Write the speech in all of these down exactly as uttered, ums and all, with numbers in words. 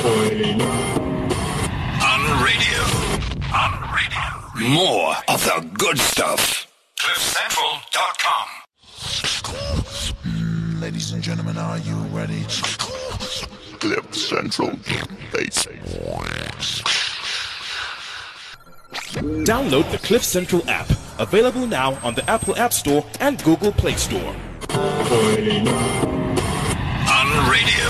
On radio. On radio. More of the good stuff. cliff central dot com. Ladies and gentlemen, are you ready? Cliff Central. Download the Cliff Central app. Available now on the Apple App Store and Google Play Store. On radio.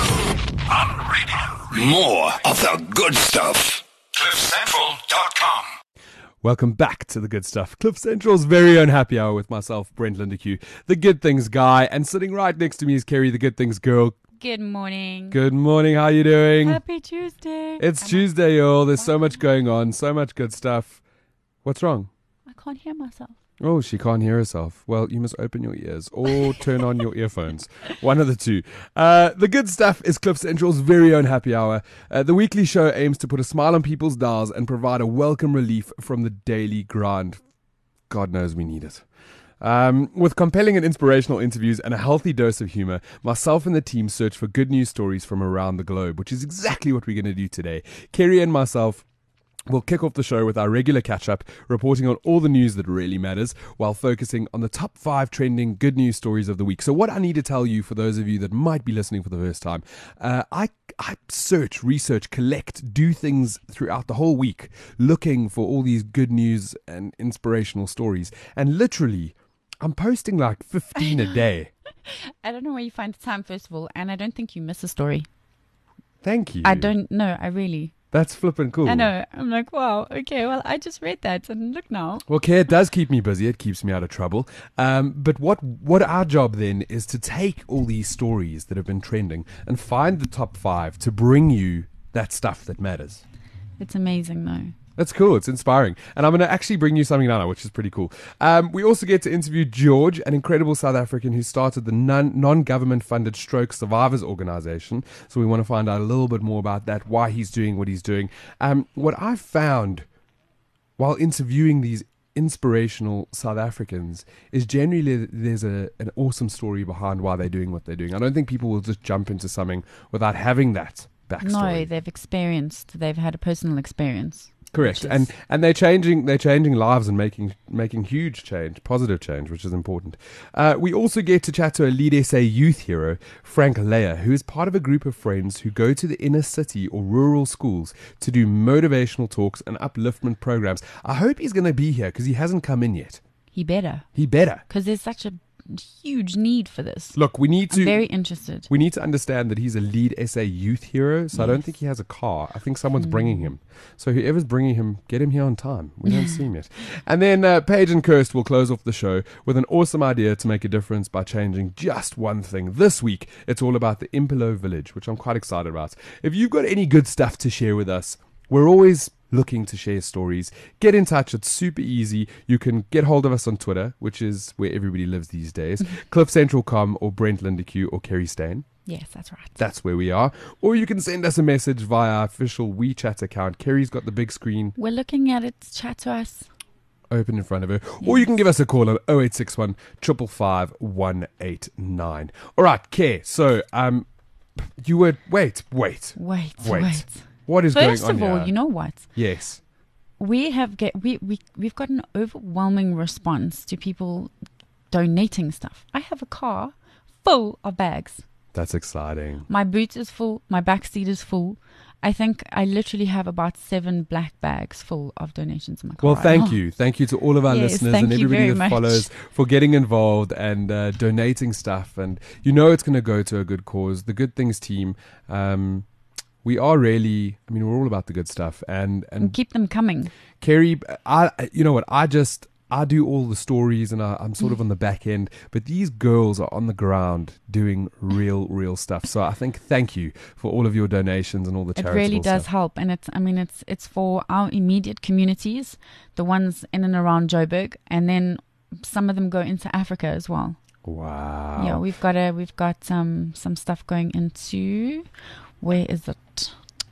On radio. More of the good stuff. cliff central dot com. Welcome back to the good stuff. Cliff Central's very own happy hour with myself, Brent Lindeque, the good things guy, and sitting right next to me is Kerry, the good things girl. Good morning. Good morning. How you doing? Happy Tuesday. It's Am Tuesday, y'all. There's so much going on, so much good stuff. What's wrong? I, I can't hear myself. Oh, she can't hear herself. Well, you must open your ears or turn on your earphones. One of the two. Uh, the good stuff is Cliff Central's very own happy hour. Uh, the weekly show aims to put a smile on people's dials and provide a welcome relief from the daily grind. God knows we need it. Um, with compelling and inspirational interviews and a healthy dose of humor, myself and the team search for good news stories from around the globe, which is exactly what we're going to do today. Kerry and myself we'll kick off the show with our regular catch-up, reporting on all the news that really matters, while focusing on the top five trending good news stories of the week. So what I need to tell you, for those of you that might be listening for the first time, uh, I, I search, research, collect, do things throughout the whole week, looking for all these good news and inspirational stories. And literally, I'm posting like fifteen a day. I don't know where you find the time, first of all, and I don't think you miss a story. Thank you. I don't know, I really... That's flippin' cool. I know. I'm like, wow, okay, well, I just read that and look now. Well, Care, it does keep me busy. It keeps me out of trouble. Um, but what, what our job then is to take all these stories that have been trending and find the top five to bring you that stuff that matters. It's amazing, though. That's cool. It's inspiring. And I'm going to actually bring you something now, which is pretty cool. Um, we also get to interview George, an incredible South African who started the non- non-government funded Stroke Survivors Organization. So we want to find out a little bit more about that, why he's doing what he's doing. Um, what I've found while interviewing these inspirational South Africans is generally there's a, an awesome story behind why they're doing what they're doing. I don't think people will just jump into something without having that backstory. No, they've experienced, they've had a personal experience. Correct, and and they're changing they're changing lives and making making huge change, positive change, which is important. Uh, we also get to chat to a Lead S A youth hero, Frank Leyer, who is part of a group of friends who go to the inner city or rural schools to do motivational talks and upliftment programs. I hope he's going to be here because he hasn't come in yet. He better. He better. Because there's such a huge need for this. Look, we need to... I'm very interested. We need to understand that he's a Lead S A youth hero, so yes. I don't think he has a car. I think someone's mm. bringing him. So whoever's bringing him, get him here on time. We don't see him yet. And then uh, Paige and Kirst will close off the show with an awesome idea to make a difference by changing just one thing. This week, it's all about the Impilo Village, which I'm quite excited about. If you've got any good stuff to share with us, we're always looking to share stories. Get in touch. It's super easy. You can get hold of us on Twitter, which is where everybody lives these days. cliff central dot com or Brent Lindeque or Kerry Stain. Yes, that's right. That's where we are. Or you can send us a message via our official WeChat account. Kerry's got the big screen. We're looking at it. Chat to us. Open in front of her. Yes. Or you can give us a call on oh eight six one, five five five, one eight nine. All right, Kerry. So, um, you were... Wait, wait. Wait, wait. wait. What is First going on of all, here? you know what? Yes. We have get we, we we've got an overwhelming response to people donating stuff. I have a car full of bags. That's exciting. My boot is full. My back seat is full. I think I literally have about seven black bags full of donations in my car. Well, right thank now. you. Thank you to all of our Yes, listeners thank and you everybody very that much. follows for getting involved and uh, donating stuff. And you know it's going to go to a good cause. The Good Things team, um, we are really, I mean, we're all about the good stuff. And, and, And keep them coming. Kerry, I, you know what, I just... I do all the stories and I, I'm sort of on the back end, but these girls are on the ground doing real, real stuff. So I think thank you for all of your donations and all the It charitable really does stuff. help. And it's, I mean, it's, it's for our immediate communities, the ones in and around Joburg, and then some of them go into Africa as well. Wow. Yeah, we've got a, we've got um, some stuff going into, where is it?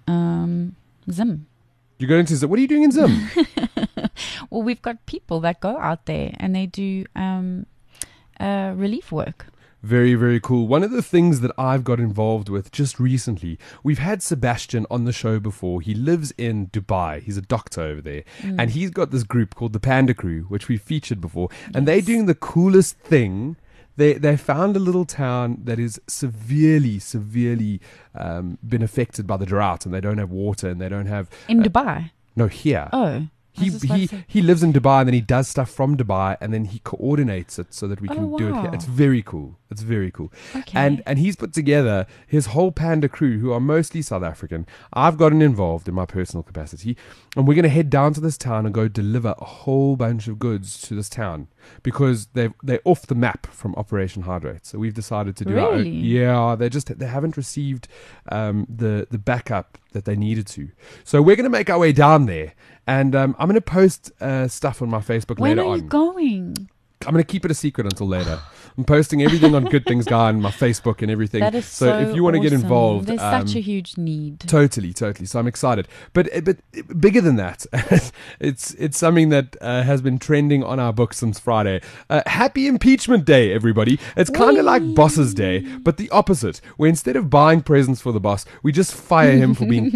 Um, Zim. You're going to, what are you doing in Zim? Well, we've got people that go out there and they do um, uh, relief work. Very, very cool. One of the things that I've got involved with just recently, we've had Sebastian on the show before. He lives in Dubai. He's a doctor over there. Mm. And he's got this group called the Panda Crew, which we've featured before. Yes. And they're doing the coolest thing. They they found a little town that is severely, severely um, been affected by the drought. And they don't have water and they don't have... In uh, Dubai? No, here. Oh. He he he lives in Dubai and then he does stuff from Dubai and then he coordinates it so that we can oh, wow. do it here. It's very cool. It's very cool. Okay. And and he's put together his whole Panda Crew, who are mostly South African. I've gotten involved in my personal capacity, and we're going to head down to this town and go deliver a whole bunch of goods to this town because they they're off the map from Operation Hydrate. So we've decided to do really? our own. Yeah, they just they haven't received um, the the backup that they needed to. So we're going to make our way down there. And um, I'm going to post uh, stuff on my Facebook when later on. When are you going? I'm going to keep it a secret until later. I'm posting everything on Good Things Guy and my Facebook and everything. That is so, so if you want to awesome. get involved, there's um, such a huge need. Totally, totally. So I'm excited. But but bigger than that, it's it's something that uh, has been trending on our book since Friday. Uh, Happy Impeachment Day, everybody. It's kind of like Boss's Day, but the opposite. Where instead of buying presents for the boss, we just fire him for being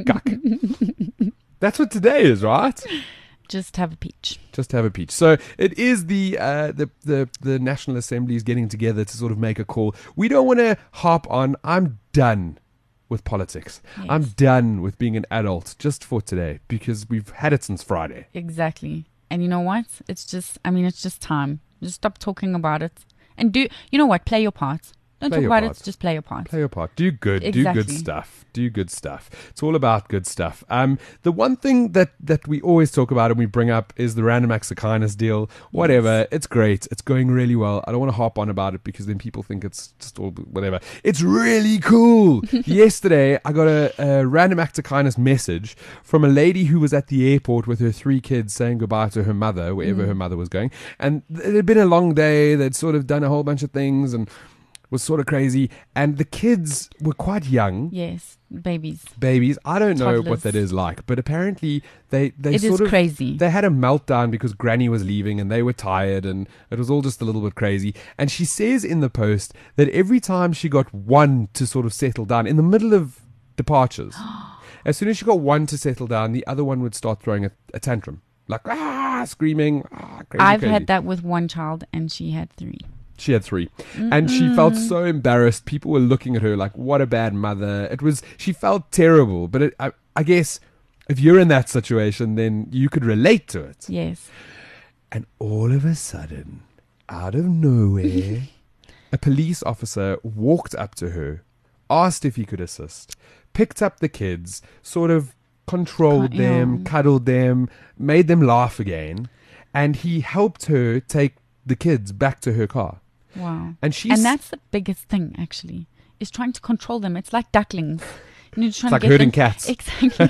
cuck. That's what today is, right? Just have a peach. Just have a peach. So it is the uh, the the the National Assembly is getting together to sort of make a call. We don't want to harp on. I'm done with politics. Yes. I'm done with being an adult just for today because we've had it since Friday. Exactly. And you know what? It's just. I mean, it's just time. Just stop talking about it and do. You know what? Play your part. Don't Play talk your about part. it. Just play your part. Play your part. Do good. Exactly. Do good stuff. Do good stuff. It's all about good stuff. Um, the one thing that, that we always talk about and we bring up is the Random Acts of Kindness deal. Whatever. Yes. It's great. It's going really well. I don't want to harp on about it because then people think it's just all whatever. It's really cool. Yesterday, I got a, a Random Act of Kindness message from a lady who was at the airport with her three kids saying goodbye to her mother, wherever mm. her mother was going. And it had been a long day. They'd sort of done a whole bunch of things and was sort of crazy, and the kids were quite young. Yes, babies. Babies. I don't know Toddlers. what that is like, but apparently they they it sort is of crazy. They had a meltdown because Granny was leaving, and they were tired, and it was all just a little bit crazy. And she says in the post that every time she got one to sort of settle down in the middle of departures, as soon as she got one to settle down, the other one would start throwing a, a tantrum, like ah, screaming. Ah, crazy, I've crazy. had that with one child, and she had three. She had three. Mm-mm. And she felt so embarrassed. People were looking at her like, what a bad mother. It was, she felt terrible. But it, I, I guess if you're in that situation, then you could relate to it. Yes. And all of a sudden, out of nowhere, a police officer walked up to her, asked if he could assist, picked up the kids, sort of controlled Can't, them, yeah. cuddled them, made them laugh again. And he helped her take the kids back to her car. Wow. And she's and that's the biggest thing, actually, is trying to control them. It's like ducklings. You know, trying it's like to get herding them, cats. Exactly.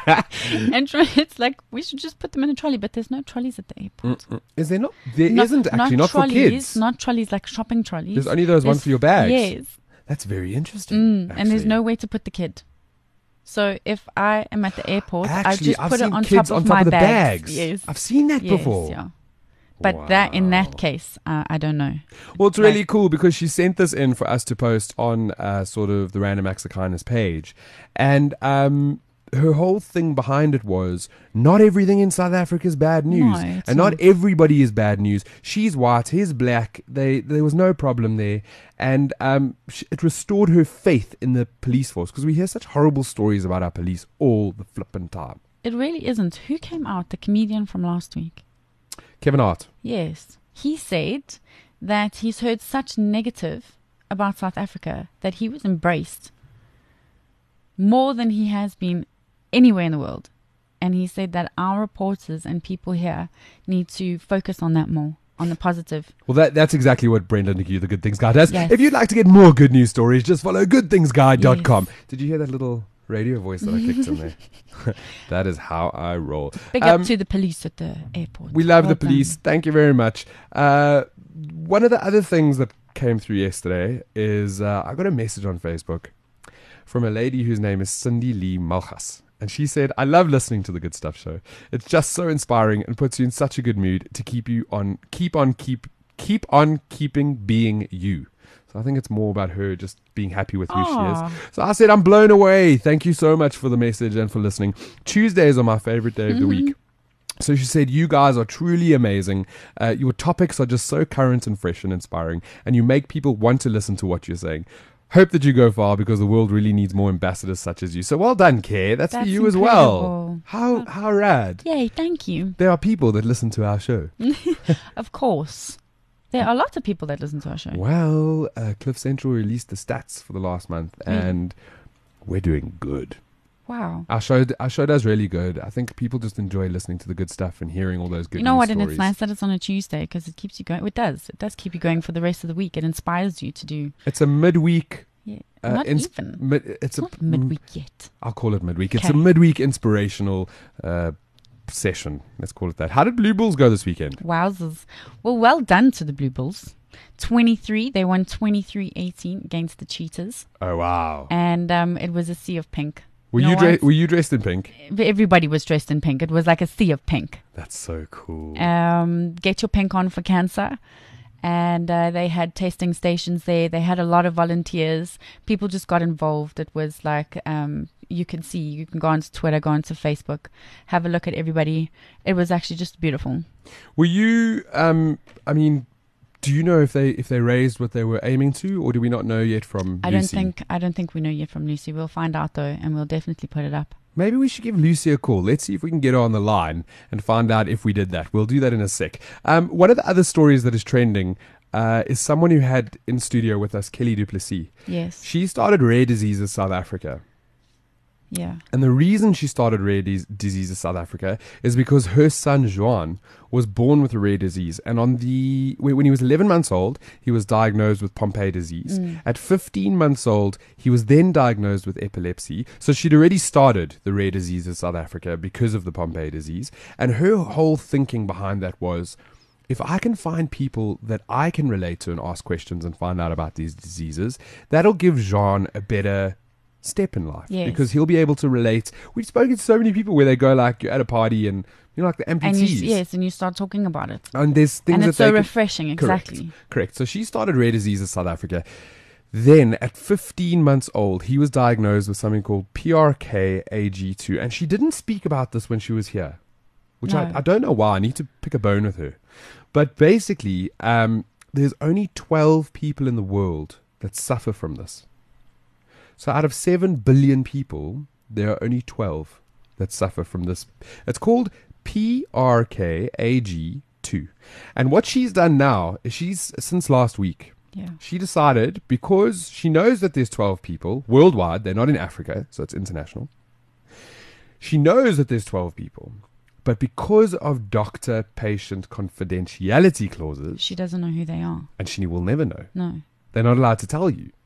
And try, it's like we should just put them in a trolley, but there's no trolleys at the airport. Mm-mm. Is there not? There not, isn't actually, not, not for kids. Not trolleys like shopping trolleys. There's only those there's, ones for your bags. Yes. That's very interesting. Mm, and there's actually. no way to put the kid. So if I am at the airport, Actually, I just I've put seen it on kids top of on top my of the bags. bags. Yes. I've seen that yes, before. Yeah. But wow. that in that case, uh, I don't know. Well, it's really like, cool because she sent this in for us to post on uh, sort of the Random Acts of Kindness page. And um, her whole thing behind it was not everything in South Africa is bad news. No, it's and not not. everybody is bad news. She's white, he's black. They, there was no problem there. And um, she, it restored her faith in the police force because we hear such horrible stories about our police all the flippin' time. It really isn't. Who came out? The comedian from last week. Kevin Hart. Yes. He said that he's heard such negative about South Africa that he was embraced more than he has been anywhere in the world. And he said that our reporters and people here need to focus on that more, on the positive. Well, that that's exactly what Brenda Nicky, the Good Things Guy, does. Yes. If you'd like to get more good news stories, just follow good things guy dot com. Yes. Did you hear that little radio voice that I kicked in there? That is how I roll. Big Um, up to the police at the airport. We love Well the police. done. Thank you very much. Uh, one of the other things that came through yesterday is uh, I got a message on Facebook from a lady whose name is Cindy Lee Malchus. And she said, I love listening to the Good Stuff Show. It's just so inspiring and puts you in such a good mood to keep you on, keep on, keep, keep on keeping being you. So So I think it's more about her just being happy with who Aw. she is. So I said, I'm blown away. Thank you so much for the message and for listening. Tuesdays are my favorite day of the week. So she said, you guys are truly amazing. Uh, your topics are just so current and fresh and inspiring, and you make people want to listen to what you're saying. Hope that you go far, because the world really needs more ambassadors such as you. So well done, Care. That's, That's for you as well. incredible. How how rad. Yay, thank you. There are people that listen to our show. Of course. There are lots of people that listen to our show. Well, uh, Cliff Central released the stats for the last month, and we're doing good. Wow. Our show, our show does really good. I think people just enjoy listening to the good stuff and hearing all those good You know news what? And stories. it's nice that it's on a Tuesday because it keeps you going. It does. It does keep you going for the rest of the week. It inspires you to do. It's a midweek. Yeah. Uh, Not ins- even. Mid, it's It's a not midweek yet. I'll call it midweek. It's Okay. a midweek inspirational uh, session. Let's call it that. How did Blue Bulls go this weekend? Wowzers. Well, well done to the Blue Bulls. twenty-three. They won twenty-three eighteen against the Cheetahs. Oh wow! And um, it was a sea of pink. Were You you know dre- what? were you dressed in pink? Everybody was dressed in pink. It was like a sea of pink. That's so cool. Um, get your pink on for cancer. And uh, they had testing stations there. They had a lot of volunteers. People just got involved. It was like, um, you can see, you can go onto Twitter, go onto Facebook, have a look at everybody. It was actually just beautiful. Were you? Um, I mean, do you know if they if they raised what they were aiming to, or do we not know yet from I Lucy? don't think I don't think we know yet from Lucy. We'll find out though, and we'll definitely put it up. Maybe we should give Lucy a call. Let's see if we can get her on the line and find out if we did that. We'll do that in a sec. Um, one of the other stories that is trending uh, is someone who had in studio with us, Kelly Duplessis. Yes. She started Rare Diseases South Africa. Yeah. And the reason she started Rare Dis- Diseases South Africa is because her son, Juan, was born with a rare disease. And on the when he was eleven months old, he was diagnosed with Pompe disease. Mm. At fifteen months old, he was then diagnosed with epilepsy. So she'd already started the Rare Diseases South Africa because of the Pompe disease. And her whole thinking behind that was, if I can find people that I can relate to and ask questions and find out about these diseases, that'll give Jean a better step in life. Yes. Because he'll be able to relate. We've spoken to so many people where they go like, you're at a party and you're like the amputees. And you, yes, and you start talking about it. And there's things And that it's they so can- refreshing, Correct. exactly. Correct. So she started Rare Diseases South Africa. Then at fifteen months old, he was diagnosed with something called P R K A G two. And she didn't speak about this when she was here, which I, No. I don't know why. I need to pick a bone with her. But basically, um, there's only twelve people in the world that suffer from this. So out of seven billion people, there are only twelve that suffer from this. It's called P R K A G two. And what she's done now is she's, since last week, Yeah. she decided, because she knows that there's twelve people worldwide, they're not in Africa, so it's international. She knows that there's twelve people, but because of doctor-patient confidentiality clauses, She doesn't know who they are. and she will never know, No. they're not allowed to tell you.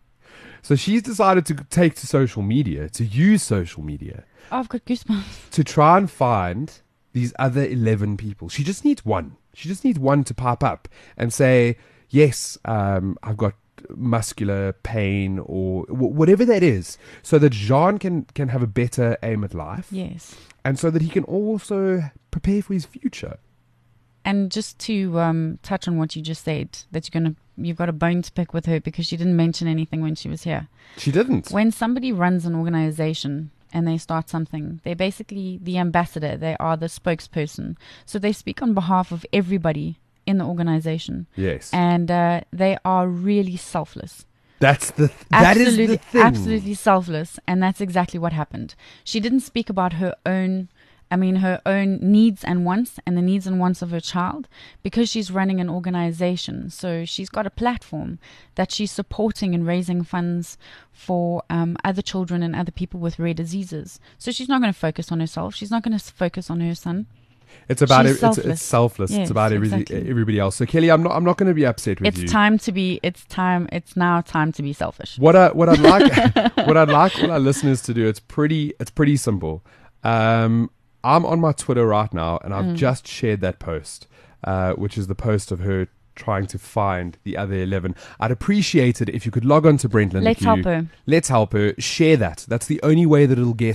So she's decided to take to social media, to use social media, Oh, I've got goosebumps. to try and find these other eleven people. She just needs one. She just needs one to pop up and say, yes, um, I've got muscular pain or w- whatever that is, so that Jean can, can have a better aim at life, Yes. and so that he can also prepare for his future. And just to um, touch on what you just said, that you're gonna you've got a bone to pick with her because she didn't mention anything when she was here. She didn't. When somebody runs an organization and they start something, they're basically the ambassador. They are the spokesperson. So they speak on behalf of everybody in the organization. Yes. And uh, they are really selfless. That's the th- that is Absolutely, the thing. absolutely selfless. And that's exactly what happened. She didn't speak about her own, I mean, her own needs and wants and the needs and wants of her child because she's running an organization. So she's got a platform that she's supporting and raising funds for um, other children and other people with rare diseases. So she's not going to focus on herself. She's not going to focus on her son. It's about She's it, it's, it's selfless. selfless. Yes, it's about every, exactly. everybody else. So Kelly, I'm not I'm not going to be upset with It's you. time to be, it's time, it's now time to be selfish. What I what I'd like what I'd like all our listeners to do, it's pretty it's pretty simple. Um, I'm on my Twitter right now, and I've Mm. just shared that post, uh, which is the post of her trying to find the other eleven. I'd appreciate it if you could log on to Brent Lindeque. Let's help her. Let's help her. Share that. That's the only way that it'll get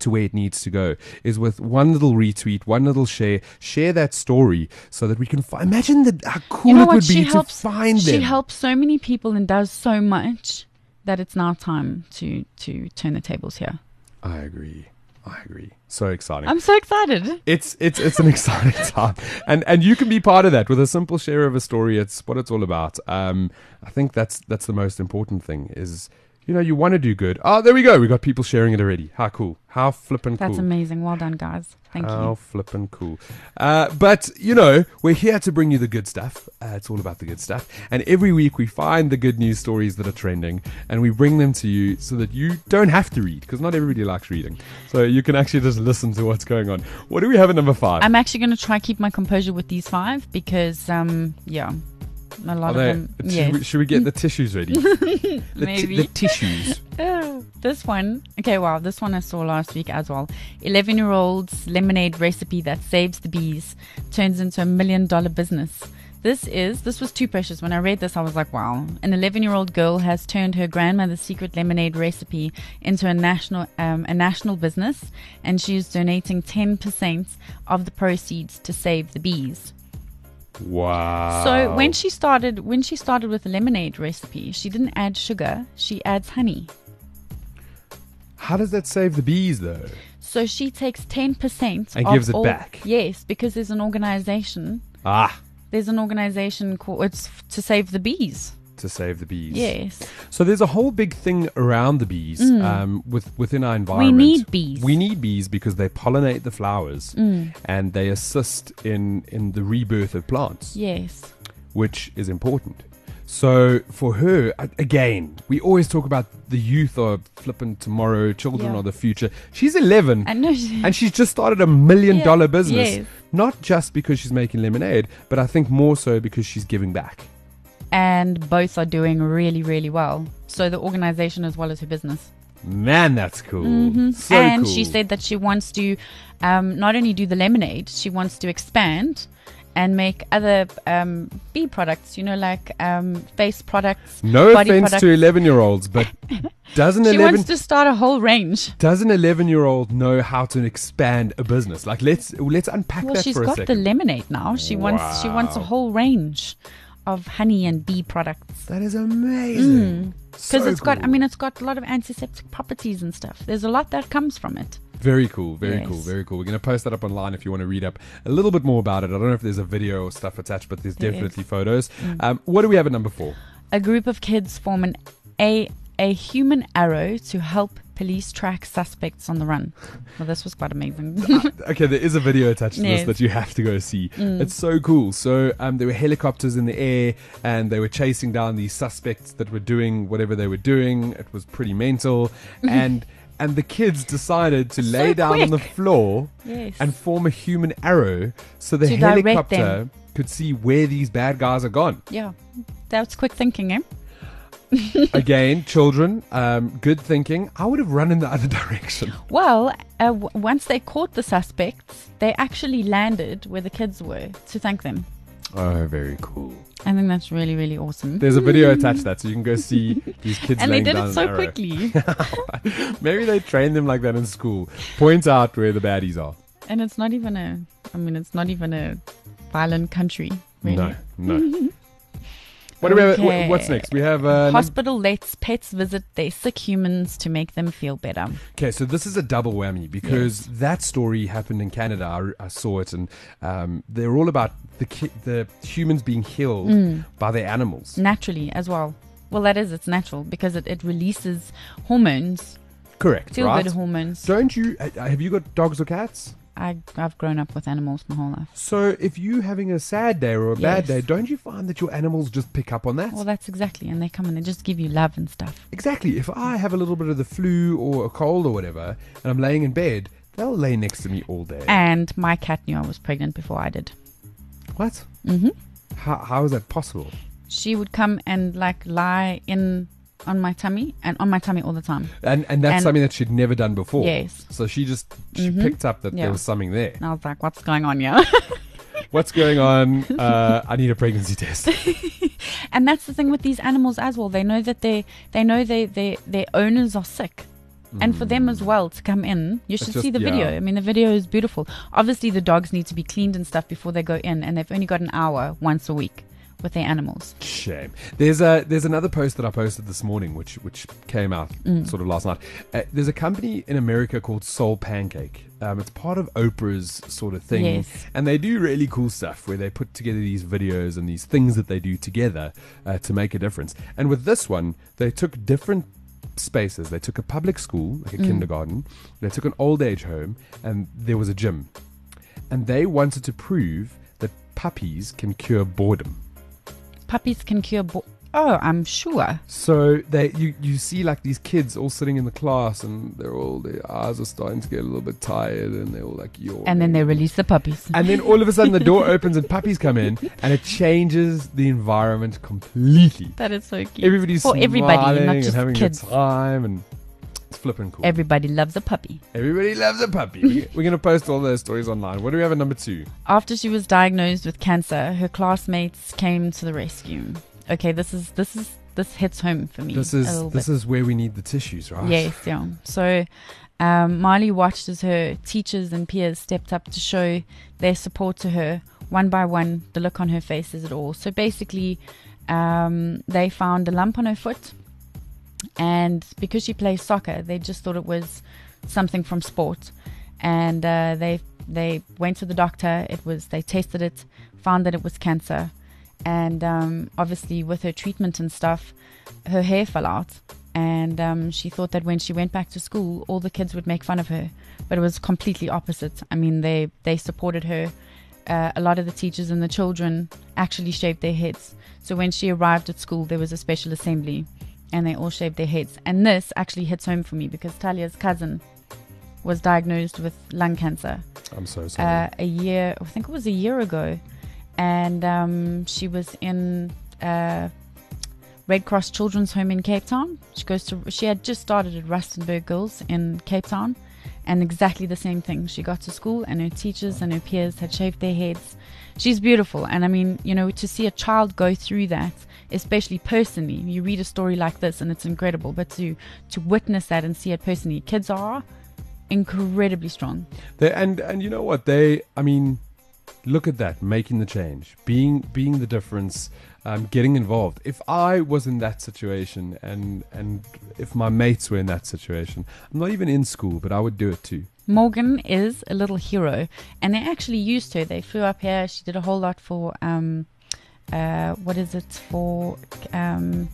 to where it needs to go is with one little retweet, one little share, share that story so that we can find. Imagine the, how cool You know it what? would She be helps, to find she them. helps so many people and does so much that it's now time to, to turn the tables here. I agree. I agree. So exciting. I'm so excited. It's it's it's an exciting time, and and you can be part of that with a simple share of a story. It's what it's all about. Um, I think that's that's the most important thing. Is you know you want to do good. Oh, there we go. We got people sharing it already. How cool! How flippin' cool! That's amazing. Well done, guys. Thank How you. flippin' cool. Uh, but, you know, we're here to bring you the good stuff. Uh, it's all about the good stuff. And every week we find the good news stories that are trending and we bring them to you so that you don't have to read, because not everybody likes reading. So you can actually just listen to what's going on. What do we have at number five? I'm actually going to try keep my composure with these five because, um, yeah, a lot Are of they- them. should, Yes. we, should we get the tissues ready? the, ti- Maybe. the tissues. Oh, this one. Okay, wow. This one I saw last week as well. eleven-year-old's lemonade recipe that saves the bees turns into a million-dollar business. This is, this was too precious. When I read this, I was like, wow. An eleven-year-old girl has turned her grandmother's secret lemonade recipe into a national, um, a national business, and she is donating ten percent of the proceeds to save the bees. Wow. So when she started, when she started with the lemonade recipe, she didn't add sugar. She adds honey. How does that save the bees, though? So she takes ten percent And of gives it all, back. Yes, because there's an organization. Ah, There's an organization called it's f- to save the bees. to save the bees. Yes. So there's a whole big thing around the bees um, with within our environment. need bees. We need bees because they pollinate the flowers Mm. and they assist in, in the rebirth of plants, Yes. which is important. So for her, a- again, we always talk about the youth are flipping tomorrow, children Yeah. are the future. She's eleven. I know. She, And she's just started a million Yeah, dollar business. yes. Not just because she's making lemonade, but I think more so because she's giving back. and both are doing really, really well. So the organization as well as her business. Man, that's cool. So Mm-hmm. and cool. she said that she wants to um, not only do the lemonade, she wants to expand and make other um, bee products, you know, like um, face products. No body offense products. to eleven-year-olds, but doesn't She eleven wants to start a whole range. does an eleven-year-old know how to expand a business? Like let's let's unpack Well, that she's for a got the second. lemonade now. She wants she wants a Wow. whole range of honey and bee products. That is amazing. Because So it's got, I cool. mean, it's got a lot of antiseptic properties and stuff. There's a lot that comes from it. Very cool, very Yes. cool, very cool. We're going to post that up online if you want to read up a little bit more about it. I don't know if there's a video or stuff attached, but there's There definitely is. photos. Mm. Um, what do we have at number four? A group of kids form an a a human arrow to help police track suspects on the run. Well, this was quite amazing. Okay, there is a video attached to this Yes. that you have to go see. Mm. It's so cool. So um, there were helicopters in the air and they were chasing down these suspects that were doing whatever they were doing. It was pretty mental. and and the kids decided to So lay down on the quick. floor Yes. and form a human arrow so the To direct helicopter them. could see where these bad guys are gone. Yeah, that's quick thinking, eh? Again, children, um, good thinking. I would have run in the other direction. Well, uh, w- once they caught the suspects, they actually landed where the kids were to thank them. Oh, very cool. I think that's really, really awesome. There's a video attached to that, so you can go see these kids and they laying did down it an so arrow. quickly. Maybe they train them like that in school. Point out where the baddies are. And it's not even a, I mean, it's not even a violent country, really. No, no. What do we have? Okay. wh- What's next? We have. Uh, num- Hospital lets pets visit their sick humans to make them feel better. okay, so this is a double whammy because that story happened in Canada. I, I saw it, and um, they're all about the ki- the humans being healed Mm. by their animals. Naturally as well. Well, that is, it's natural because it, it releases hormones, Correct, feel right? good hormones. Don't you? Uh, have you got dogs or cats? I, I've grown up with animals my whole life. So if you having a sad day or a bad Yes. day, don't you find that your animals just pick up on that? Well, that's exactly. And they come and they just give you love and stuff. Exactly. If I have a little bit of the flu or a cold or whatever, and I'm laying in bed, they'll lay next to me all day. And my cat knew I was pregnant before I did. What? hmm How, how is that possible? She would come and like lie in on my tummy and on my tummy all the time. And and that's And- something that she'd never done before. Yes. So she just she Mhm. picked up that Yeah. there was something there. And I was like, what's going on here? What's going on? Uh, I need a pregnancy test. And that's the thing with these animals as well. They know that they they know they, they their owners are sick. And for them as well to come in, you should just- see the yeah. video. I mean, the video is beautiful. Obviously, the dogs need to be cleaned and stuff before they go in, and they've only got an hour once a week with their animals. Shame. There's a there's another post that I posted this morning, which which came out Mm. sort of last night. Uh, there's a company in America called Soul Pancake. Um, it's part of Oprah's sort of thing, Yes. and they do really cool stuff where they put together these videos and these things that they do together uh, to make a difference. And with this one, they took different spaces. They took a public school, like a Mm. kindergarten. They took an old age home, and there was a gym. And they wanted to prove that puppies can cure boredom. Puppies can cure. Bo- oh, I'm sure. So they, you, you see like these kids all sitting in the class, and they're all, their eyes are starting to get a little bit tired, and they're all like yawning. And then they release the puppies. And then all of a sudden the door opens and puppies come in, and it changes the environment completely. That is so cute. Everybody's For everybody, smiling not and just having kids. a good time, and it's flipping cool. Everybody loves a puppy. Everybody loves a puppy. We- We're going to post all those stories online. What do we have at number two? After she was diagnosed with cancer, her classmates came to the rescue. Okay, this is this is this hits home for me. This a is little this bit. is where we need the tissues, right? Yes, yeah. So um, Marley watched as her teachers and peers stepped up to show their support to her. One by one, the look on her face says it all. So basically, um, they found a lump on her foot, and because she plays soccer, they just thought it was something from sport, and uh, they they went to the doctor. It was they tested it, found that it was cancer, and um, obviously with her treatment and stuff, her hair fell out, and um, she thought that when she went back to school, all the kids would make fun of her, but it was completely opposite. I mean, they they supported her. Uh, a lot of the teachers and the children actually shaved their heads. So when she arrived at school, there was a special assembly, and they all shaved their heads. And this actually hits home for me because Talia's cousin was diagnosed with lung cancer I'm so sorry. uh, a year, I think it was a year ago, and um, she was in uh, Red Cross Children's Home in Cape Town. She goes to. She had just started at Rustenburg Girls in Cape Town, and exactly the same thing. She got to school, and her teachers and her peers had shaved their heads. She's beautiful, and I mean, you know, to see a child go through that, especially personally, you read a story like this, and it's incredible. But to to witness that and see it personally, kids are incredibly strong. They, and and you know what they I mean look at that, making the change, being being the difference, um, getting involved. If I was in that situation, and and if my mates were in that situation, I'm not even in school, but I would do it too. Morgan is a little hero, and they actually used her. They flew up here. She did a whole lot for um uh what is it for um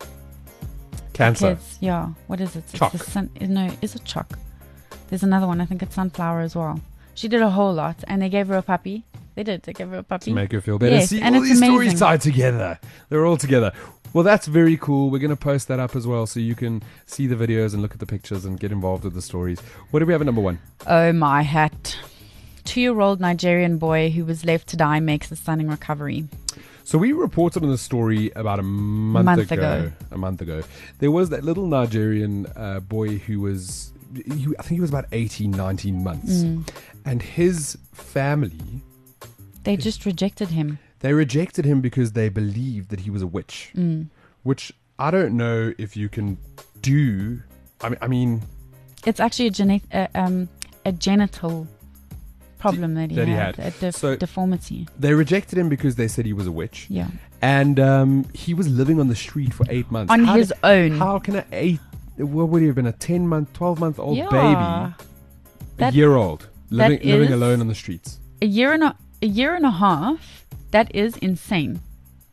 Cancer. kids. Yeah, what is it? Chalk. It's the sun, no, is it chalk? There's another one. I think it's sunflower as well. She did a whole lot, and they gave her a puppy. They did. They gave her a puppy. To make her feel better. Yes, See, and all it's these stories amazing. tied together. They're all together. Well, that's very cool. We're going to post that up as well, so you can see the videos and look at the pictures and get involved with the stories. What do we have at number one? Oh my hat! Two-year-old Nigerian boy who was left to die makes a stunning recovery. So we reported on the story about a month, Month ago, ago. A month ago. There was that little Nigerian uh, boy who was, he, I think he was about eighteen, nineteen months. Mm. And his family, They just rejected him. they rejected him because they believed that he was a witch. Mm. Which I don't know if you can do. I mean, I mean It's actually a, gene- uh, um, a genital problem that he that he had, had. a def- So- deformity. they rejected him because they said he was a witch. Yeah, And um, he was living on the street for eight months. on How his did- own. How can an eight, what would he have been, a ten month, twelve month old Yeah. baby, That- a year old, living, that living is- alone on the streets? a year and a, a year and a half. That is insane.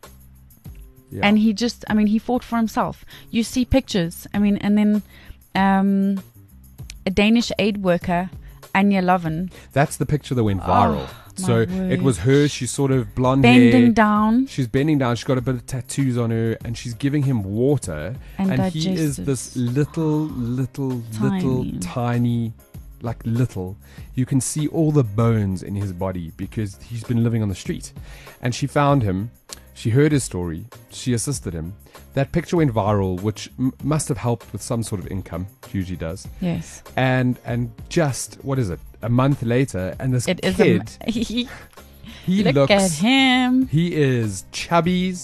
Yeah. And he just, I mean, he fought for himself. You see pictures. I mean, and then um, a Danish aid worker, Anja Loven, That's the picture that went viral. Oh, so my it word. was her, she's sort of blonde bending hair. down. She's bending down. She's got a bit of tattoos on her, and she's giving him water. And he is this digestives. little, little, little, Tiny. tiny, like little. You can see all the bones in his body because he's been living on the street. And she found him. She heard his story. She assisted him. That picture went viral, which m- must have helped with some sort of income. It usually does. Yes. And and just what is it? A month later, and this It is kid, a, he, he look looks. at him. He is chubbies.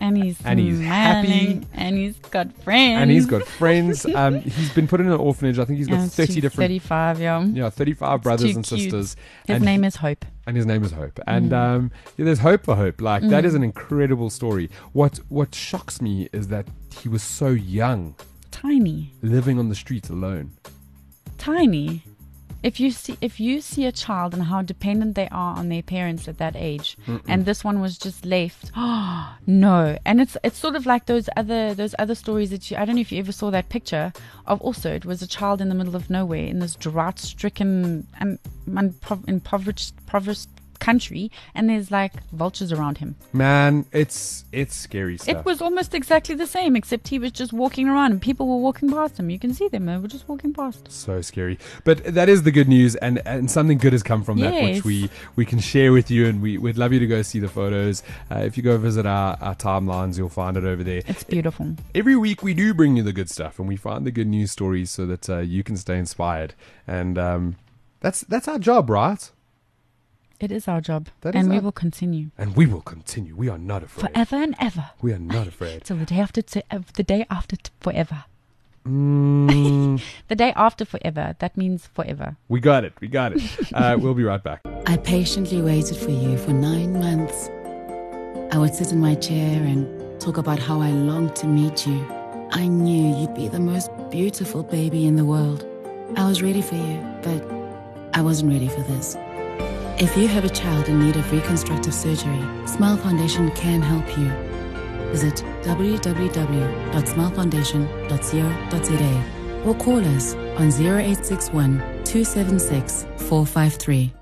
And he's And he's smiling, happy. and he's got friends. And he's got friends. Um, he's been put in an orphanage. I think he's got And thirty she's different, thirty-five, yeah. yeah, thirty-five brothers too and cute. sisters. His and name he- is Hope. and his name is Hope. And um, yeah, there's hope for Hope. Like that is an incredible story. What what shocks me is that he was so young, Tiny. living on the streets alone. Tiny. If you see if you see a child and how dependent they are on their parents at that age, and this one was just left, oh no! And it's it's sort of like those other those other stories that you I don't know if you ever saw that picture of also it was a child in the middle of nowhere in this drought-stricken and impo- impoverished impoverished country, and there's like vultures around him. Man, it's it's scary stuff. It was almost exactly the same, except he was just walking around and people were walking past him. You can see them; they were just walking past. So scary. But that is the good news, and, and something good has come from that, which Yes. we, we can share with you, and we, we'd love you to go see the photos. Uh, if you go visit our, our timelines, you'll find it over there. It's beautiful. Every week we do bring you the good stuff, and we find the good news stories so that uh, you can stay inspired. And um, that's that's our job, right? It is our job, That is and we our- will continue And we will continue. We are not afraid. forever and ever We are not afraid. till the day after t- uh, the day after t- forever. Mm, The day after forever. That means forever. we got it. We got it. Uh, we'll be right back. I patiently waited for you for nine months. I would sit in my chair and talk about how I longed to meet you. I knew you'd be the most beautiful baby in the world. I was ready for you, but I wasn't ready for this. If you have a child in need of reconstructive surgery, Smile Foundation can help you. Visit w w w dot smile foundation dot co dot za or call us on zero eight six one, two seven six, four five three.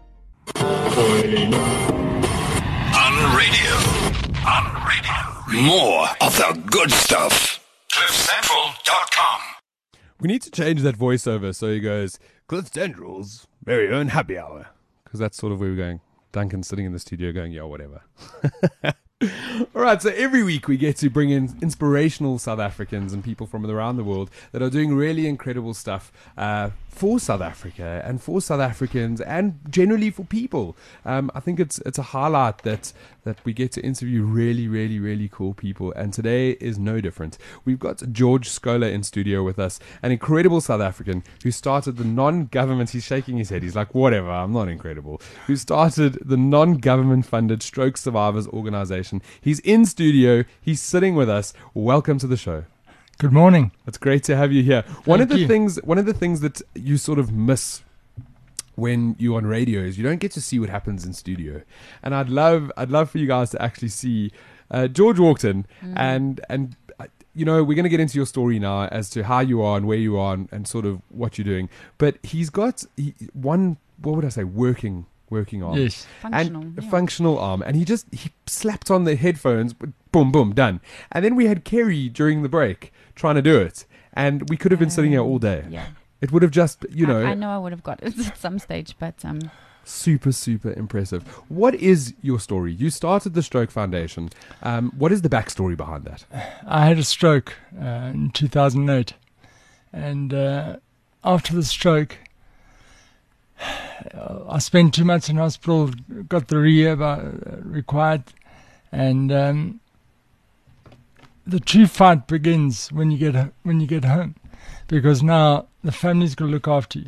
On radio. On radio. More of the good stuff. cliff central dot com. We need to change that voiceover so he goes, Cliff Central's very own happy hour. Because that's sort of where we're going. Duncan's sitting in the studio going, yeah, whatever. All right, so every week we get to bring in inspirational South Africans and people from around the world that are doing really incredible stuff uh, for South Africa and for South Africans and generally for people. Um, I think it's it's a highlight that that we get to interview really, really, really cool people. And today is no different. We've got George Scola in studio with us, an incredible South African who started the non-government, he's shaking his head, he's like, whatever, I'm not incredible, who started the non-government funded Stroke Survivors organization. He's in studio, he's sitting with us. Welcome to the show. Good morning. It's great to have you here. One of Thank the you. things one of the things that you sort of miss when you're on radio is you don't get to see what happens in studio. And I'd love I'd love for you guys to actually see uh, George walked in and and uh, you know, we're going to get into your story now as to how you are and where you are and, and sort of what you're doing. But he's got he, one what would I say working working arm. Yes. Functional. And a yeah. functional arm, and he just he slapped on the headphones, boom, boom, done. And then we had Kerry during the break trying to do it, and we could have been sitting here all day. Yeah. It would have just, you know, I, I know I would have got it at some stage, but um, super, super impressive. What is your story? You started the Stroke Foundation. Um, what is the backstory behind that? I had a stroke uh, in two thousand eight. And uh, after the stroke, I spent two months in hospital, got the rehab uh, required. And um, the true fight begins when you get ho- when you get home. Because now the family's got to look after you.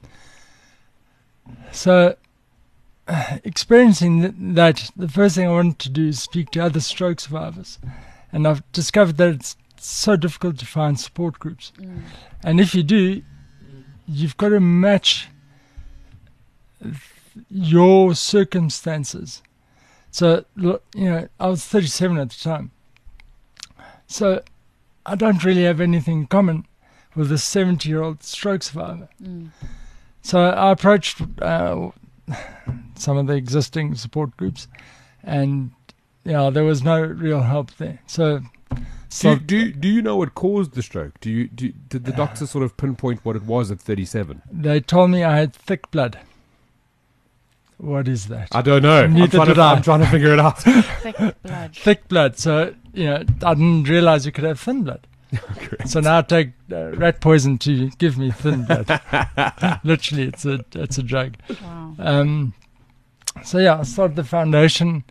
So, uh, experiencing th- that, the first thing I wanted to do is speak to other stroke survivors. And I've discovered that it's so difficult to find support groups. And if you do, you've got to match th- your circumstances. So, look, you know, I was thirty-seven at the time. So, I don't really have anything in common with a seventy-year-old stroke survivor. So I approached uh, some of the existing support groups, and yeah, there was no real help there. So, so do, do do you know what caused the stroke? Do you do, did the doctor sort of pinpoint what it was at thirty-seven? they told me I had thick blood. What is that? I don't know. I'm Neither trying, did to, I. I'm trying to figure it out. thick blood. Thick blood. So, you know, I didn't realize you could have thin blood. So now I take uh, rat poison to give me thin blood. Literally, it's a it's a drug. Wow. Um, so yeah, I started the foundation,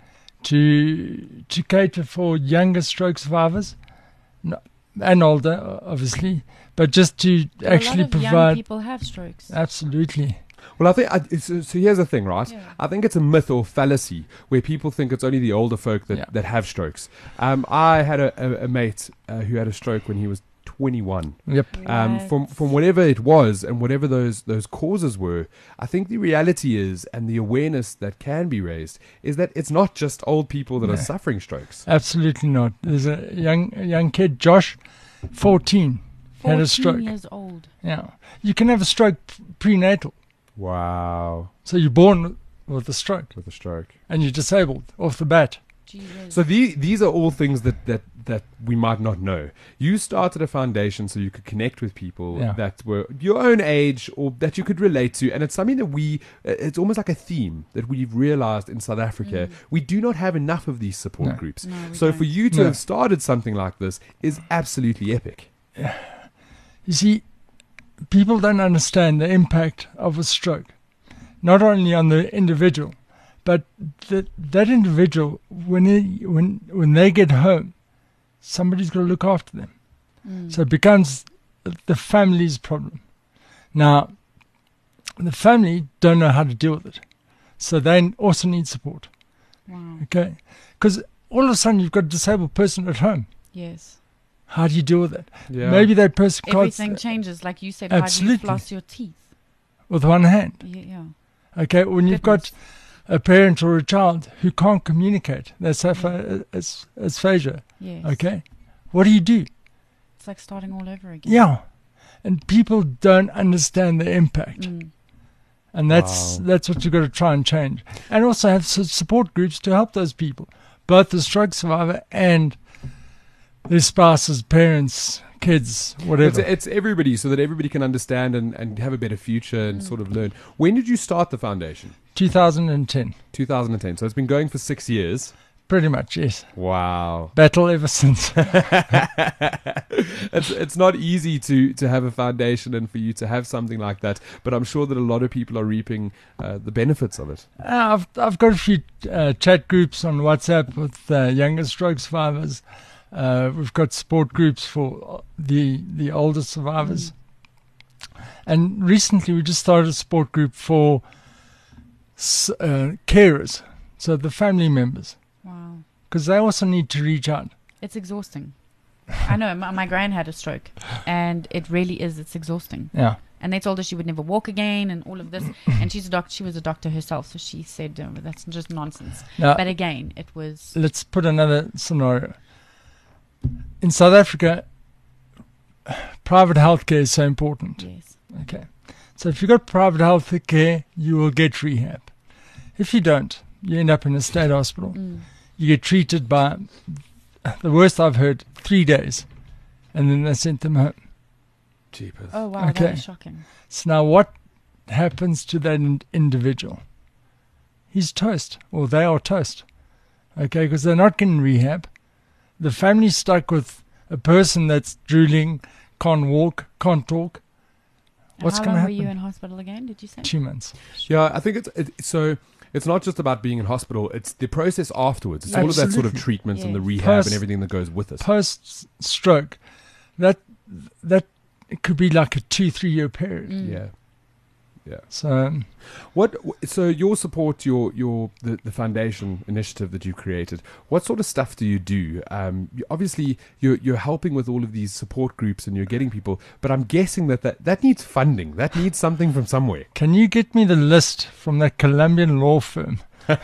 to to cater for younger stroke survivors, no, and older, o- obviously, but just to But actually a lot of young provide. people have strokes. Absolutely. Well, I think I, so, so. Here's the thing, right? Yeah. I think it's a myth or fallacy where people think it's only the older folk that, Yeah. that have strokes. Um, I had a, a, a mate uh, who had a stroke when he was twenty-one. Yep. Um, from from whatever it was and whatever those those causes were, I think the reality is, and the awareness that can be raised, is that it's not just old people that No. are suffering strokes. Absolutely not. There's a young a young kid, Josh, fourteen, had a stroke. fourteen years old. Yeah. You can have a stroke p- prenatal. Wow, So you're born with a stroke with a stroke. and you're disabled off the bat. Jesus. So the, these are all things that, that, that we might not know. You started a foundation so you could connect with people Yeah. that were your own age or that you could relate to. And it's something that we, it's almost like a theme that we've realized in South Africa. We do not have enough of these support No. groups. No, we so don't. for you to No. have started something like this is absolutely epic. You see, people don't understand the impact of a stroke, not only on the individual, but that that individual, when he, when when they get home, somebody's got to look after them. Mm. So it becomes the family's problem. Now, the family don't know how to deal with it, so they also need support. Wow. Okay, because all of a sudden you've got a disabled person at home. Yes. How do you deal with it? Yeah. Maybe that person can't Everything changes, like you said. How do you Absolutely. floss your teeth? with one hand. Yeah. yeah. Okay, when you've got Goodness. a parent or a child who can't communicate, that's apha- as aphasia. Yes. Okay, what do you do? It's like starting all over again. Yeah, and people don't understand the impact, Mm. and that's Wow. that's what you've got to try and change, and also have su- support groups to help those people, both the stroke survivor and their spouses, parents, kids, It's, whatever. it's everybody so that everybody can understand and, and have a better future and sort of learn. When did you start the foundation? two thousand ten, two thousand ten. So it's been going for six years. pretty much, yes. Wow. Battle ever since. it's it's not easy to, to have a foundation and for you to have something like that, but I'm sure that a lot of people are reaping uh, the benefits of it. Uh, I've I've got a few uh, chat groups on WhatsApp with uh, younger stroke survivors. Uh, we've got support groups for the the older survivors, and recently we just started a support group for s- uh, carers, so the family members, Wow. because they also need to reach out. It's exhausting. I know. My, my gran had a stroke, and it really is. It's exhausting. Yeah, And they told her she would never walk again, and all of this. And she's a doc- She was a doctor herself, so she said oh, that's just nonsense. now But again, it was. let's put another scenario. In South Africa, private healthcare is so important. Yes. Okay. So if you've got private health care, you will get rehab. If you don't, you end up in a state hospital. Mm. You get treated by, the worst I've heard, three days. And then they sent them home. Jeepers. Oh wow, Okay. that is shocking. So now what happens to that in- individual? He's toast, or they are toast. Okay, because they're not getting rehab. The family's stuck with a person that's drooling, can't walk, can't talk. And What's how going long to were you happen? in hospital again? Did you say? Two months. Yeah, I think it's it, so. It's not just about being in hospital. It's the process afterwards. It's all of that sort of Absolutely. treatments and the Yes. rehab Post- and everything that goes with it. Post stroke, that that it could be like a two three year period. Mm. Yeah. Yeah. So um, What? So your support, your your the, the foundation initiative that you created. What sort of stuff do you do? Um, you, obviously, you're you're helping with all of these support groups and you're getting people. But I'm guessing that that, that needs funding. That needs something from somewhere. can you get me the list from that Colombian law firm?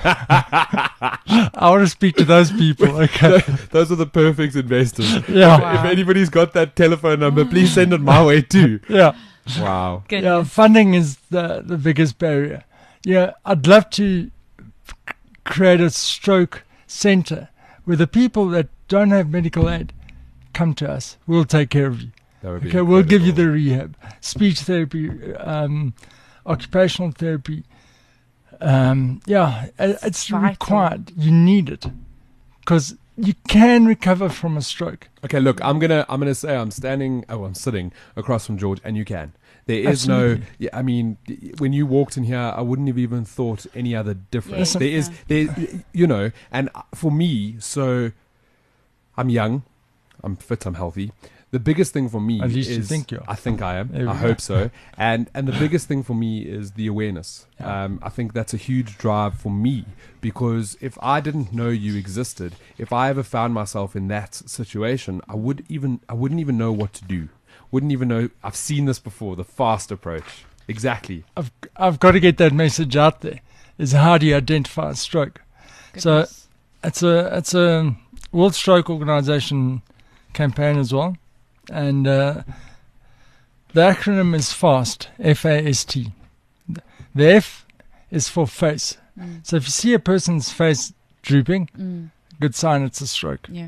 I want to speak to those people. Okay. Those are the perfect investors. Yeah. Wow. If anybody's got that telephone number, please send it my way too. Yeah. Wow. Goodness. Yeah. Funding is the the biggest barrier. Yeah. I'd love to c- create a stroke center where the people that don't have medical aid come to us. We'll take care of you. That would be Okay, we'll give you incredible. the rehab, speech therapy, um, occupational therapy. Um, yeah, i- it's vital. required. You need it because you can recover from a stroke. Okay, look, I'm gonna I'm gonna say I'm standing. Oh, I'm sitting across from George, and you can. There is Absolutely. no. Yeah, I mean, when you walked in here, I wouldn't have even thought any other difference. Yes, there is, there, you know, and for me, so I'm young, I'm fit, I'm healthy. The biggest thing for me At least is you think you are. I think I am. There we I go. hope so. And and the biggest thing for me is the awareness. Yeah. Um, I think that's a huge drive for me, because if I didn't know you existed, if I ever found myself in that situation, I would even I wouldn't even know what to do. Wouldn't even know. I've seen this before. The fast approach. Exactly. I've I've got to get that message out there. Is how do you identify a stroke? So Goodness. it's a it's a World Stroke Organization campaign as well, and uh, the acronym is FAST. F A S T. The F is for face. Mm. So if you see a person's face drooping, Mm. good sign it's a stroke. Yeah.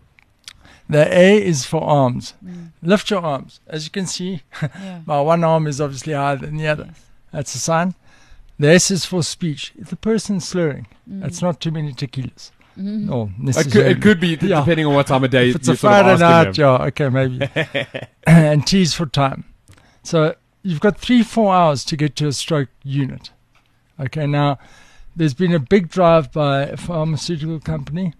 The A is for arms. Mm. Lift your arms. As you can see, Yeah. my one arm is obviously higher than the other. Yes. That's a sign. The S is for speech. If the person's slurring, Mm. it's not too many tequilas. Mhm. Or It could, necessarily. it could be d- Yeah. depending on what time of day If it's you're a sort of Friday asking night, them. yeah, okay, maybe. And T is for time. So you've got three, four hours to get to a stroke unit. Okay, now there's been a big drive by a pharmaceutical company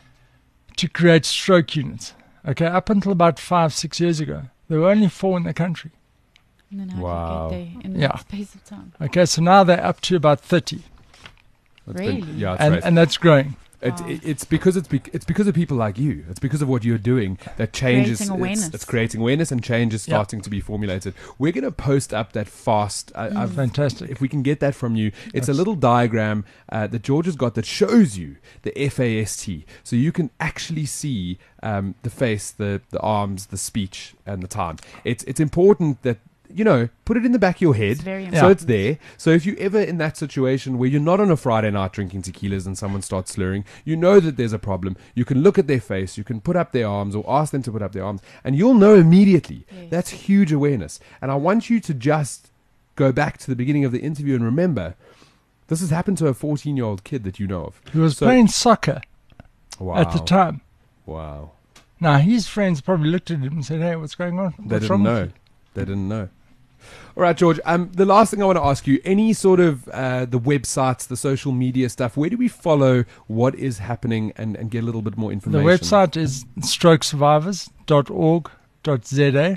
to create stroke units. Okay, up until about five, six years ago, there were only four in the country. And then how Wow. do you get there in Yeah. that space of time? Okay, so now they're up to about thirty, It's been- Really? yeah, it's and, right. and that's growing. It, Wow. it, it's because it's bec it's because of people like you. It's because of what you're doing that changes. Creating It's, awareness. it's creating awareness, and change is Yeah. starting to be formulated. We're going to post up that fast. I, Mm. I've, Fantastic. if we can get that from you, it's a Yes. little diagram uh, that George has got that shows you the F A S T, so you can actually see um, the face, the the arms, the speech, and the time. It's it's important that. You know, put it in the back of your head, It's very so Yeah. it's there. So if you're ever in that situation where you're not on a Friday night drinking tequilas and someone starts slurring, you know that there's a problem. You can look at their face, you can put up their arms or ask them to put up their arms, and you'll know immediately. Yes. That's huge awareness. And I want you to just go back to the beginning of the interview and remember, this has happened to a fourteen-year-old kid that you know of. He was So- playing soccer Wow. at the time. Wow. Now, his friends probably looked at him and said, hey, what's going on? They What's didn't wrong with know. you?" They didn't know. All right, George. Um, the last thing I want to ask you: any sort of uh, the websites, the social media stuff. Where do we follow what is happening and, and get a little bit more The information? website is stroke survivors dot org dot z a.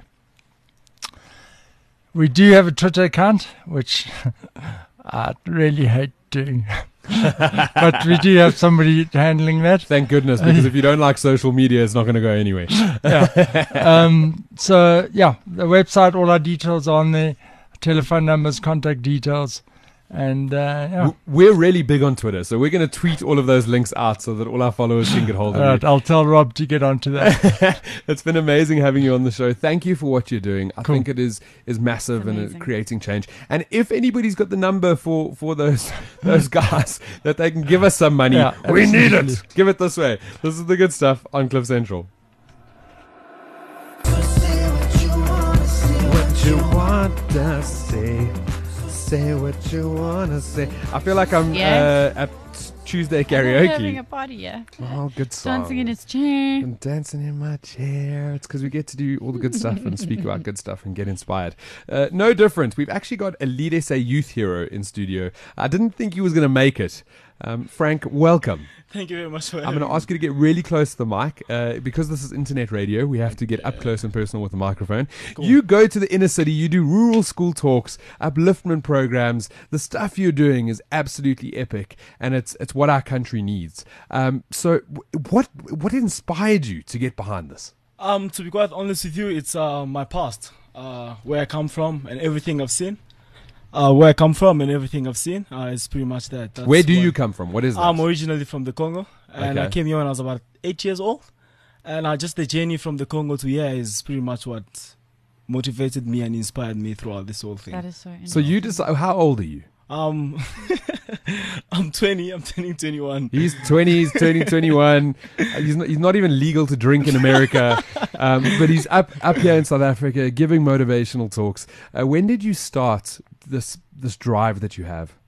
We do have a Twitter account, which I really hate doing. But we do have somebody handling that. Thank goodness, because if you don't like social media, it's not going to go anywhere. Yeah. um, so, yeah, the website, all our details are on there, telephone numbers, contact details. And, uh, yeah. W- We're really big on Twitter, so we're going to tweet all of those links out so that all our followers can get hold All of right, I'll tell Rob to get onto that. you. It's been amazing having you on the show. Thank you for what you're doing. I Cool. think it is is massive It's and amazing. uh, creating change. And if anybody's got the number for for those those guys that they can give us some money, Yeah, we need absolutely. it. Give it this way. This is the good stuff on Cliff Central. What you want to say, say what you want to say. I feel like I'm Yeah. uh, at Tuesday Having karaoke. a party, yeah. Oh, good song. Dancing in his chair. I'm dancing in my chair. It's because we get to do all the good stuff and speak about good stuff and get inspired. Uh, no different. We've actually got a Lead S A youth hero in studio. I didn't think he was going to make it. Um, Frank, welcome. Thank you very much for I'm having going to me. ask you to get really close to the mic. Uh, because this is internet radio, we have to get up close and personal with the microphone. Cool. You go to the inner city, you do rural school talks, upliftment programs. The stuff you're doing is absolutely epic, and it's it's what our country needs. Um, so, w- what what inspired you to get behind this? Um, to be quite honest with you, it's uh, my past, uh, where I come from and everything I've seen. Uh, where I come from and everything I've seen uh, is pretty much that. That's Where do what- you come from? What is that? I'm originally from the Congo, and I Okay. came here when I was about eight years old. And I just the journey from the Congo to here is pretty much what motivated me and inspired me throughout this whole thing. That is so so you decide. How old are you? Um, I'm twenty. I'm turning twenty-one. He's twenty. He's turning twenty-one. Uh, He's not, he's not even legal to drink in America, um, but he's up up here in South Africa giving motivational talks. Uh, when did you start this this drive that you have?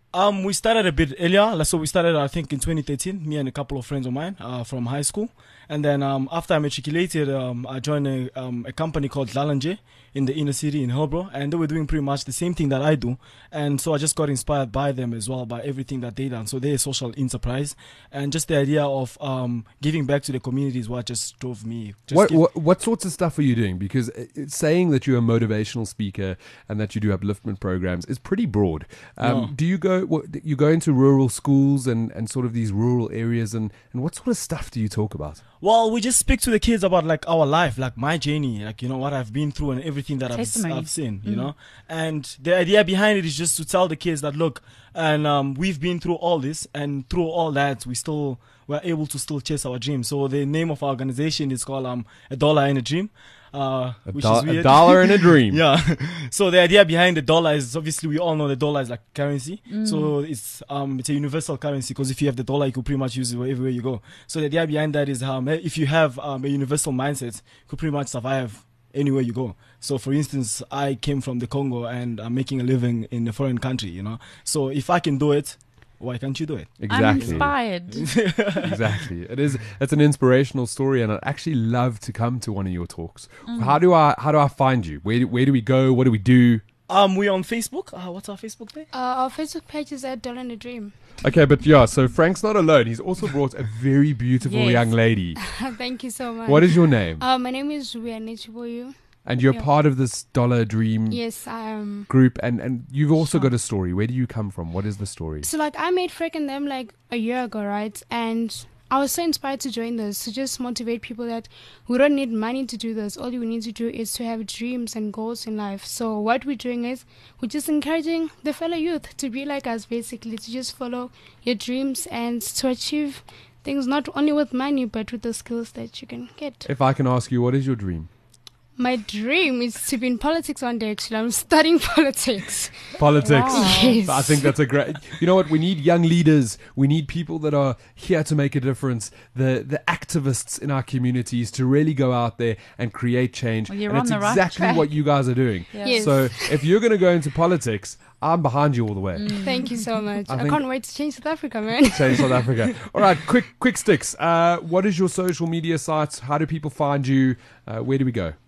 Um, we started a bit earlier. Like, so we started, I think, in twenty thirteen. Me and a couple of friends of mine uh, from high school. And then um, after I matriculated, um, I joined a, um, a company called Lalanje in the inner city in Hillbrow, and they were doing pretty much the same thing that I do. And so I just got inspired by them as well, by everything that they done. So they're a social enterprise, and just the idea of um, giving back to the community is what just drove me. Just What, give- what what sorts of stuff are you doing? Because uh, it's saying that you're a motivational speaker and that you do upliftment programs is pretty broad. Um, Yeah. Do you go what, you go into rural schools and, and sort of these rural areas, and, and what sort of stuff do you talk about? Well, we just speak to the kids about like our life, like my journey, like, you know, what I've been through and everything that I've, Testimony. I've seen, you know. And the idea behind it is just to tell the kids that, look, and um, we've been through all this, and through all that, we still were able to still chase our dream. So the name of our organization is called um, A Dollar and a Dream. Uh, A, which do- is weird. a dollar and a dream. Yeah. So the idea behind the dollar is, obviously we all know the dollar is like currency. So it's um it's a universal currency, because if you have the dollar, you could pretty much use it everywhere you go. So the idea behind that is um if you have um, a universal mindset, you could pretty much survive anywhere you go. So for instance, I came from the Congo and I'm making a living in a foreign country, you know. So if I can do it, why can't you do it? I'm Exactly. inspired. Exactly. It is. It's an inspirational story, and I'd actually love to come to one of your talks. How do I? How do I find you? Where do, Where do we go? What do we do? Um, we're on Facebook. Uh, what's our Facebook page? Uh, our Facebook page is at Dollar and a Dream. Okay, but yeah. So Frank's not alone. He's also brought a very beautiful Yes. young lady. Thank you so much. What is your name? Uh, my name is Riane Chiboyu. And you're yeah. part of this Dollar Dream Yes, I am. group, and and you've also Sure. got a story. Where do you come from? What is the story? So like I made Freck and them like a year ago, right? And I was so inspired to join this, to just motivate people that we don't need money to do this. All you need to do is to have dreams and goals in life. So what we're doing is we're just encouraging the fellow youth to be like us, basically, to just follow your dreams and to achieve things not only with money but with the skills that you can get. If I can ask you, what is your dream? My dream is to be in politics one day. Actually, I'm studying politics. Politics. Wow. Yes. I think that's a great. You know what? We need young leaders. We need people that are here to make a difference. The the activists in our communities to really go out there and create change. Well, you're and on it's the right exactly track. what you guys are doing. Yeah. Yes. So if you're going to go into politics, I'm behind you all the way. Thank you so much. I I, think- can't wait to change South Africa, man. Change South Africa. All right, quick quick sticks. Uh, what is your social media sites? How do people find you? Uh, where do we go?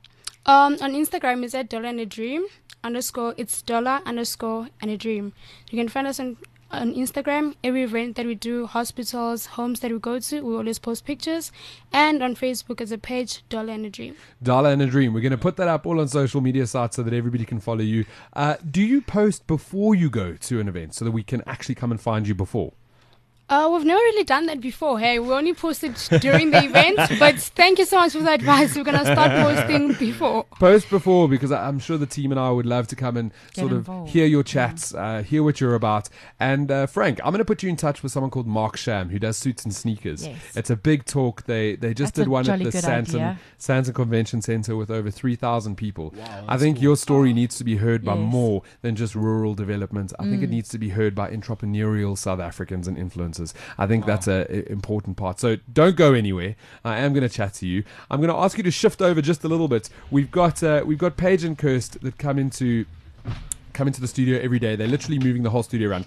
Um, on Instagram is at Dollar and a Dream underscore. It's Dollar underscore and a Dream. You can find us on on Instagram. Every event that we do, hospitals, homes that we go to, we always post pictures. And on Facebook as a page, Dollar and a Dream. Dollar and a Dream. We're going to put that up all on social media sites so that everybody can follow you. Uh, do you post before you go to an event so that we can actually come and find you before? Uh, we've never really done that before. Hey, we only posted during the event. But thank you so much for the advice. We're gonna start posting before. Post before, because I- I'm sure the team and I would love to come and Get sort of involved. hear your chats, uh, hear what you're about. And uh, Frank, I'm going to put you in touch with someone called Mark Sham, who does Suits and Sneakers. Yes. It's a big talk. They they just That's did a one at jolly the good Santon, idea. Santon Convention Center with over three thousand people. Wow, I think your story needs to be heard by Yes. Mm. more than just rural development. I think it needs to be heard by entrepreneurial South Africans and influencers. I think that's a, a important part. So don't go anywhere. I am going to chat to you. I'm going to ask you to shift over just a little bit. We've got uh, we've got Paige and Kirst that come into come into the studio every day. They're literally moving the whole studio around.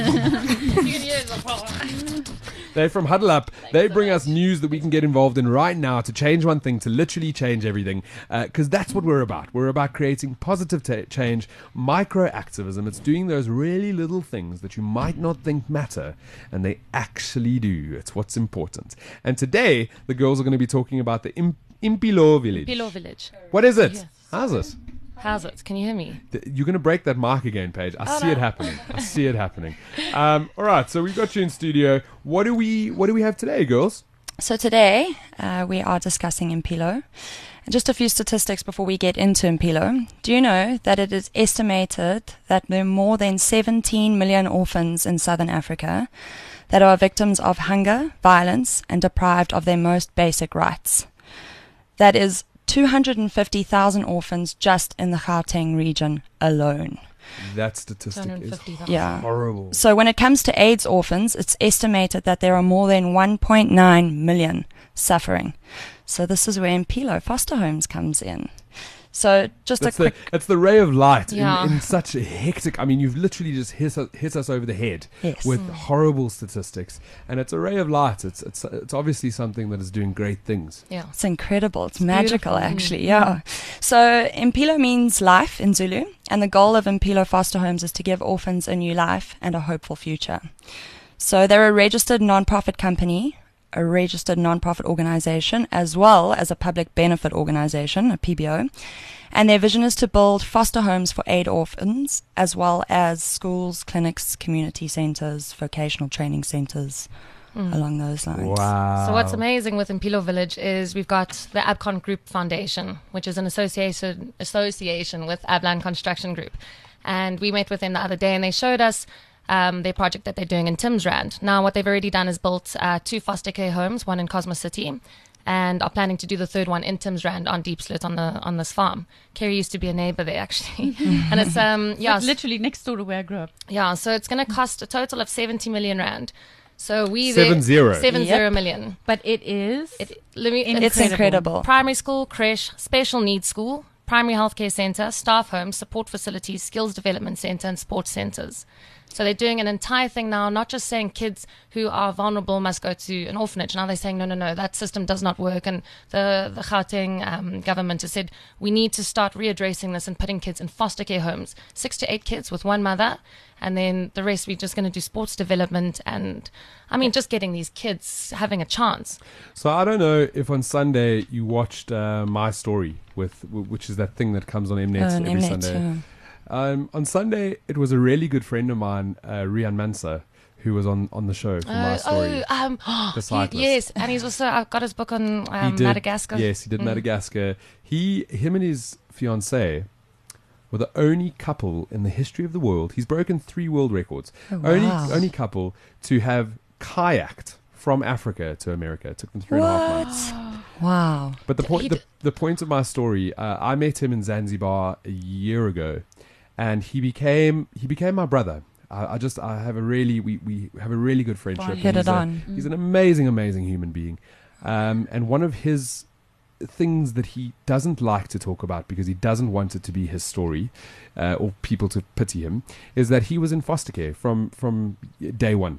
They're from Huddle Up. They bring us news that we can get involved in right now to change one thing, to literally change everything. Because that's what we're about. We're about creating positive ta change, micro activism. It's doing those really little things that you might not think matter, and they actually do. It's what's important. And today, the girls are going to be talking about the Im Impilo village. Impilo village. What is it? Yes. How's it? How's it? Can you hear me? Th- You're going to break that mark again, Paige. I Oh, see no. it happening. I see it happening. Um, all right, so we've got you in studio. What do we What do we have today, girls? So today uh, we are discussing Impilo. And just a few statistics before we get into Impilo. Do you know that it is estimated that there are more than seventeen million orphans in southern Africa that are victims of hunger, violence, and deprived of their most basic rights? That is two hundred fifty thousand orphans just in the Gauteng region alone. That statistic is Yeah. horrible. So when it comes to AIDS orphans, it's estimated that there are more than one point nine million suffering. So this is where Impilo Foster Homes comes in. So just That's a quick. the, it's the ray of light Yeah. in, in such a hectic. I mean, you've literally just hit us, hit us over the head Yes. with Mm. horrible statistics, and it's a ray of light. It's it's it's obviously something that is doing great things. Yeah. It's incredible. It's magical, beautiful. actually. Yeah. So Impilo means life in Zulu, and the goal of Impilo Foster Homes is to give orphans a new life and a hopeful future. So they're a registered non-profit company, a registered non-profit organization, as well as a public benefit organization, a P B O. And their vision is to build foster homes for aid orphans, as well as schools, clinics, community centers, vocational training centers, Mm. along those lines. Wow. So what's amazing with Impilo Village is we've got the Abcon Group Foundation, which is an association association with Abland Construction Group, and we met with them the other day, and they showed us um, their project that they're doing in Timsrand. Now, what they've already done is built uh, two foster care homes, one in Cosmos City, and are planning to do the third one in Timsrand on Deep Slit on the on this farm. Kerry used to be a neighbor there actually, and it's um yeah Like literally next door to where I grew up. yeah. So it's going to cost a total of seventy million rand. So we Seven there- zero. seven Yep. zero million. But it is. It, let me, It's incredible. Primary school, creche, special needs school, primary healthcare centre, staff homes, support facilities, skills development centre, and sports centres. So they're doing an entire thing now, not just saying kids who are vulnerable must go to an orphanage. Now they're saying, no, no, no, that system does not work. And the, the Gauteng um, government has said, we need to start readdressing this and putting kids in foster care homes. Six to eight kids with one mother. And then the rest, we're just going to do sports development. And, I mean, just getting these kids having a chance. So I don't know if on Sunday you watched uh, My Story, with which is that thing that comes on Mnet Uh, every Mnet, Sunday. yeah. Um, on Sunday, it was a really good friend of mine, uh, Rian Mansa, who was on, on the show for My Uh, Story. oh, um, The he- cyclist. yes. And he's also uh, got his book on um, He did- Madagascar. Yes, he did Mm. Madagascar. He, him and his fiancée were the only couple in the history of the world. He's broken three world records. Oh, Only wow. only couple to have kayaked from Africa to America. It took them three and a half months. Wow. But the He point, the, d- the point of my story, uh, I met him in Zanzibar a year ago, and he became he became my brother. I, I just I have a really we, we have a really good friendship. Bond. and Hit he's it a- on. He's an amazing, amazing human being, um, and one of his things that he doesn't like to talk about because he doesn't want it to be his story uh, or people to pity him is that he was in foster care from from day one.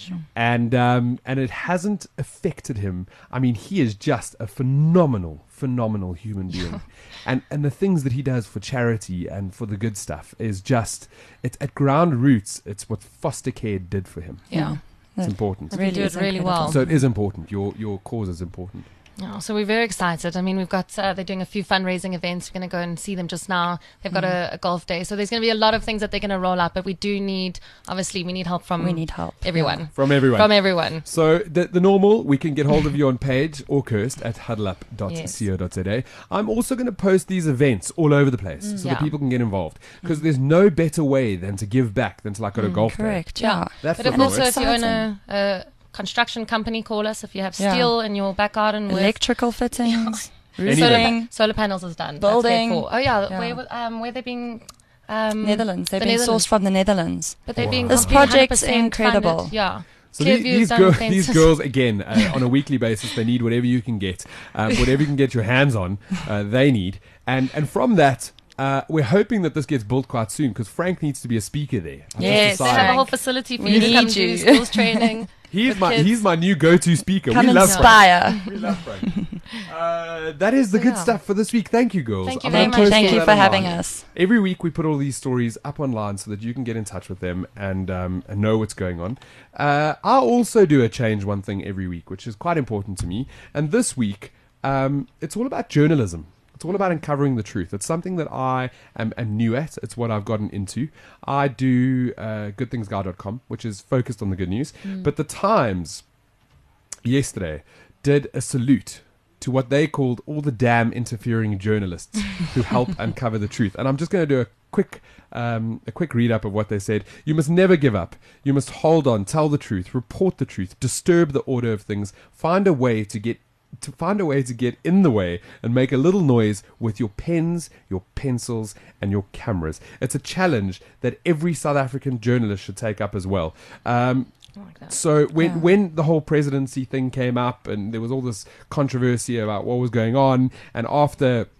And um, and it hasn't affected him. I mean, he is just a phenomenal, phenomenal human being, and and the things that he does for charity and for the good stuff is just it's at ground roots. It's what foster care did for him. Yeah. It's important. Really do it is really incredible. well. So it is important. Your your cause is important. Yeah, so we're very excited. I mean, we've got, uh, they're doing a few fundraising events. We're going to go and see them just now. They've got a, a golf day. So there's going to be a lot of things that they're going to roll out, but we do need, obviously, we need help from We need help. everyone. From everyone. From everyone. So the, the normal, we can get hold of you on Page or Kirst at huddleup dot Yes. co dot za. I'm also going to post these events all over the place so Yeah. that people can get involved. Because there's no better way than to give back than to like go to golf day. Correct. Yeah. Yeah. That But if fucking also, works. if you own a, a construction company, call us. If you have Yeah. steel in your back garden with Electrical fittings, Anything. solar, roofing, solar panels is done. Building. That's paid for. Oh, yeah. Yeah. Where, w- um, where they're being... Um, Netherlands. They've the been Netherlands. sourced from the Netherlands. But they're being This completely project's one hundred percent incredible. funded. Yeah. So these, Clearview's these, done girl, fences. these girls, again, uh, on a weekly basis, they need whatever you can get. Um, whatever you can get your hands on, uh, they need. And, and from that... Uh, we're hoping that this gets built quite soon because Frank needs to be a speaker there. I've just Yes, they decided. have a whole Frank, facility for we you to come need do you. skills training. He's with my kids. he's my new go-to speaker. Come we love inspire. Frank. We love Frank. Uh, that is the So, good yeah. stuff for this week. Thank you, girls. Thank you I'm very gonna much. post Thank all you that for having online. us. Every week we put all these stories up online so that you can get in touch with them and um, and know what's going on. Uh, I also do a change one thing every week, which is quite important to me. And this week, um, it's all about journalism. It's all about uncovering the truth. It's something that I am, am new at. It's what I've gotten into. I do uh, good things guy dot com, which is focused on the good news. But the Times yesterday did a salute to what they called all the damn interfering journalists who help uncover the truth. And I'm just going to do a quick um, a quick read up of what they said. You must never give up. You must hold on, tell the truth, report the truth, disturb the order of things, find a way to get to find a way to get in the way and make a little noise with your pens, your pencils, and your cameras. It's a challenge that every South African journalist should take up as well. Um, I like that. so when Yeah. when the whole presidency thing came up and there was all this controversy about what was going on, and after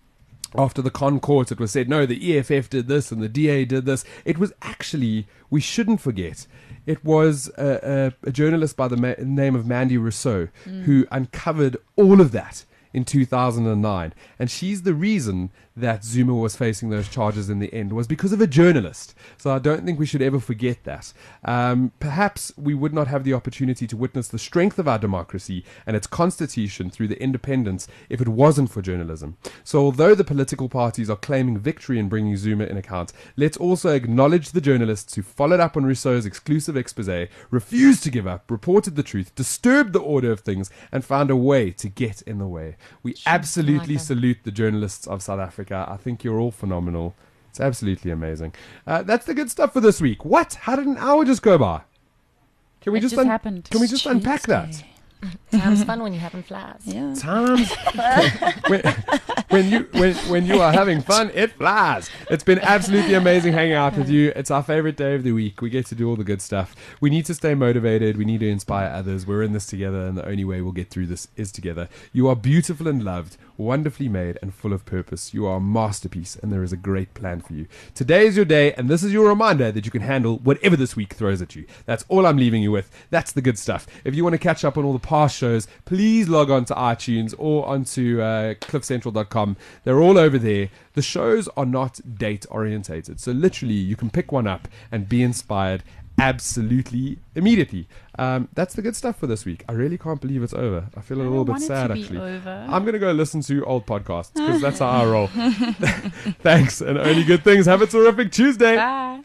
after the Con Court, it was said, no, the E F F did this and the D A did this. It was actually, we shouldn't forget, it was a, a, a journalist by the ma- name of Mandy Rousseau mm. who uncovered all of that in two thousand nine. And she's the reason that Zuma was facing those charges in the end, was because of a journalist. So I don't think we should ever forget that. Um, perhaps we would not have the opportunity to witness the strength of our democracy and its constitution through the independence if it wasn't for journalism. So although the political parties are claiming victory in bringing Zuma in account, let's also acknowledge the journalists who followed up on Rousseau's exclusive expose, refused to give up, reported the truth, disturbed the order of things, and found a way to get in the way. We absolutely like salute the journalists of South Africa. I think you're all phenomenal. It's absolutely amazing. Uh, that's the good stuff for this week. What? How did an hour just go by? Can we It just, just happened. Can we just unpack that? Time's fun when you're having flies. Yeah. Times when, when you when when you are having fun, it flies. It's been absolutely amazing hanging out with you. It's our favorite day of the week. We get to do all the good stuff. We need to stay motivated. We need to inspire others. We're in this together, and the only way we'll get through this is together. You are beautiful and loved, wonderfully made, and full of purpose. You are a masterpiece, and there is a great plan for you. Today is your day, and this is your reminder that you can handle whatever this week throws at you. That's all I'm leaving you with. That's the good stuff. If you want to catch up on all the past shows, please log on to iTunes or onto uh, cliff central dot com. They're all over there. The shows are not date orientated, so literally you can pick one up and be inspired absolutely immediately. Um, that's the good stuff for this week. I really can't believe it's over. I feel a I little bit want it sad to be actually. over. I'm going to go listen to old podcasts because that's how I roll. Thanks, and only good things. Have a terrific Tuesday. Bye.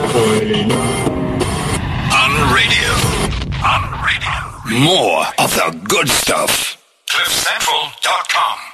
On radio. On radio. More of the good stuff. cliff central dot com